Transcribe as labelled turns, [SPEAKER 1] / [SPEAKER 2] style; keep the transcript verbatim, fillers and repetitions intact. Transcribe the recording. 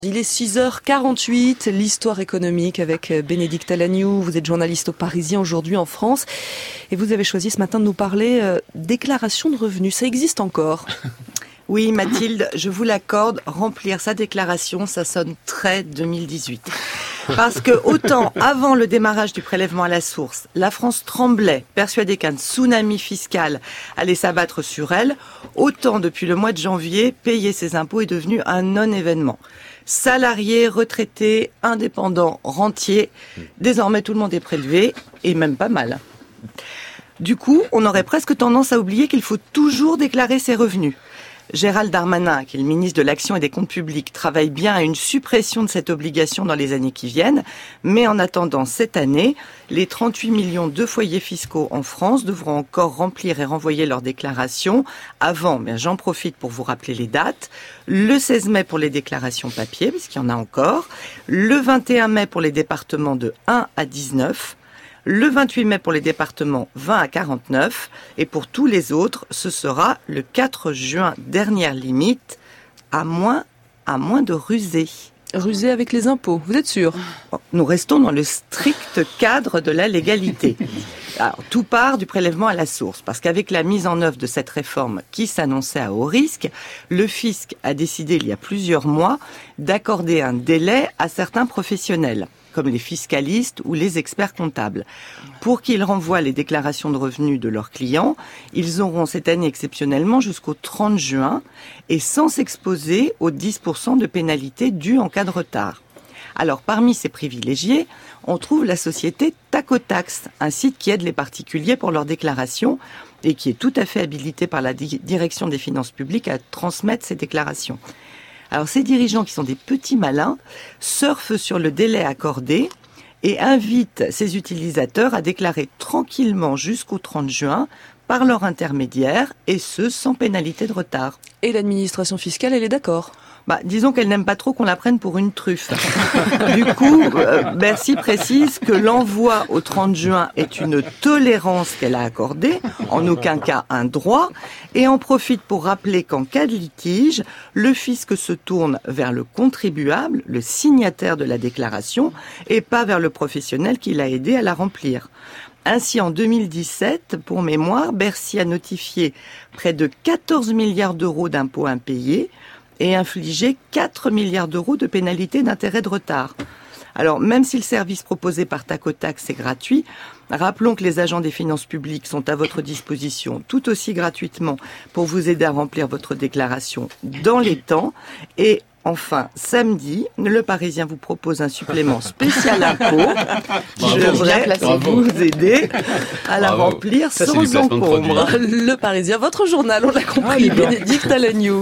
[SPEAKER 1] Il est six heures quarante-huit, l'histoire économique avec Bénédicte Alagnou. Vous êtes journaliste au Parisien aujourd'hui en France et vous avez choisi ce matin de nous parler euh, déclaration de revenus. Ça existe encore?
[SPEAKER 2] Oui, Mathilde, je vous l'accorde, remplir sa déclaration, ça sonne très deux mille dix-huit. Parce que autant avant le démarrage du prélèvement à la source, la France tremblait, persuadée qu'un tsunami fiscal allait s'abattre sur elle, autant depuis le mois de janvier, payer ses impôts est devenu un non-événement. Salariés, retraités, indépendants, rentiers, désormais tout le monde est prélevé, et même pas mal. Du coup, on aurait presque tendance à oublier qu'il faut toujours déclarer ses revenus. Gérald Darmanin, qui est le ministre de l'Action et des Comptes Publics, travaille bien à une suppression de cette obligation dans les années qui viennent. Mais en attendant cette année, les trente-huit millions de foyers fiscaux en France devront encore remplir et renvoyer leurs déclarations avant, mais j'en profite pour vous rappeler les dates, le seize mai pour les déclarations papier, puisqu'il y en a encore, le vingt et un mai pour les départements de un à dix-neuf, le vingt-huit mai pour les départements vingt à quarante-neuf et pour tous les autres, ce sera le quatre juin, dernière limite, à moins, à moins de ruser.
[SPEAKER 1] Ruser avec les impôts, vous êtes sûr?
[SPEAKER 2] Nous restons dans le strict cadre de la légalité. Alors, tout part du prélèvement à la source, parce qu'avec la mise en œuvre de cette réforme qui s'annonçait à haut risque, le fisc a décidé il y a plusieurs mois d'accorder un délai à certains professionnels, comme les fiscalistes ou les experts comptables. Pour qu'ils renvoient les déclarations de revenus de leurs clients, ils auront cette année exceptionnellement jusqu'au trente juin et sans s'exposer aux dix pour cent de pénalité due en cas de retard. Alors, parmi ces privilégiés, on trouve la société Tacotax, un site qui aide les particuliers pour leurs déclarations et qui est tout à fait habilité par la Direction des finances publiques à transmettre ces déclarations. Alors, ces dirigeants qui sont des petits malins surfent sur le délai accordé et invitent ces utilisateurs à déclarer tranquillement jusqu'au trente juin par leur intermédiaire et ce, sans pénalité de retard.
[SPEAKER 1] Et l'administration fiscale, elle est d'accord?
[SPEAKER 2] Bah, disons qu'elle n'aime pas trop qu'on la prenne pour une truffe. Du coup, euh, Bercy précise que l'envoi au trente juin est une tolérance qu'elle a accordée, en aucun cas un droit, et en profite pour rappeler qu'en cas de litige, le fisc se tourne vers le contribuable, le signataire de la déclaration, et pas vers le professionnel qui l'a aidé à la remplir. Ainsi, en deux mille dix-sept, pour mémoire, Bercy a notifié près de quatorze milliards d'euros d'impôts impayés, et infliger quatre milliards d'euros de pénalités d'intérêt de retard. Alors, même si le service proposé par Tacotax est gratuit, rappelons que les agents des finances publiques sont à votre disposition tout aussi gratuitement pour vous aider à remplir votre déclaration dans les temps. Et enfin, samedi, le Parisien vous propose un supplément spécial impôt qui devrait vous aider à la
[SPEAKER 3] Bravo.
[SPEAKER 2] remplir
[SPEAKER 3] Ça,
[SPEAKER 2] sans encombre.
[SPEAKER 1] Le Parisien, votre journal, on l'a compris,
[SPEAKER 3] Ah,
[SPEAKER 1] Bénédicte Alagnou.